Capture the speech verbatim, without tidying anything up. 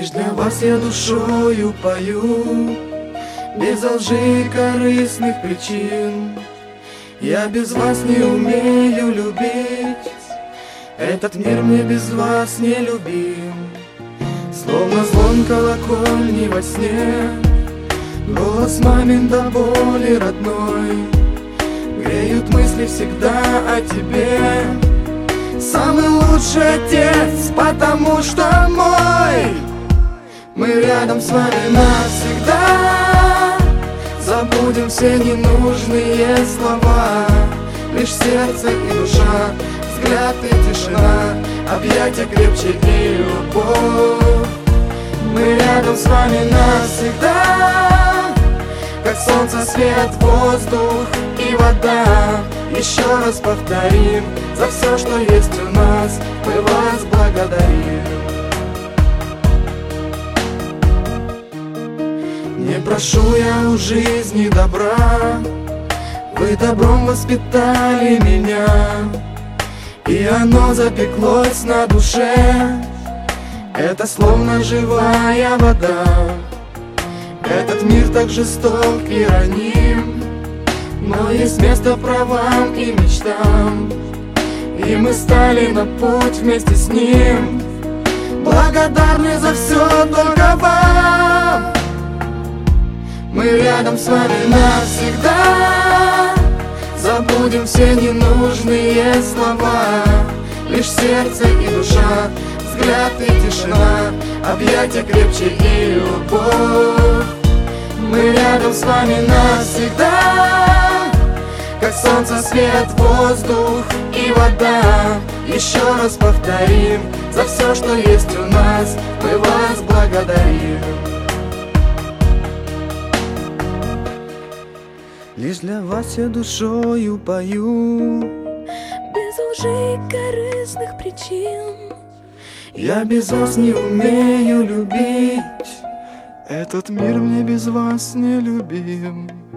Лишь для вас я душою пою, без лжи и корыстных причин. Я без вас не умею любить, этот мир мне без вас не любим. Словно звон колокольни во сне, голос мамин до боли родной, греют мысли всегда о тебе. Самый лучший отец, потому что мой. Мы рядом с вами навсегда, забудем все ненужные слова. Лишь сердце и душа, взгляд и тишина, объятия крепче и любовь. Мы рядом с вами навсегда, как солнце, свет, воздух и вода. Еще раз повторим, за все, что есть у нас, мы вас благодарим. Не прошу я у жизни добра, вы добром воспитали меня, и оно запеклось на душе. Это словно живая вода. Этот мир так жесток и раним, но есть место правам и мечтам, и мы стали на путь вместе с ним. Благодарны за все только вам. Мы рядом с вами навсегда, забудем все ненужные слова. Лишь сердце и душа, взгляд и тишина, объятия крепче и любовь. Мы рядом с вами навсегда, как солнце, свет, воздух и вода. Еще раз повторим, за все, что есть у нас, мы вас благодарим. Лишь для вас я душою пою, без лжи и корыстных причин. Я без вас не умею любить, этот мир мне без вас не любим.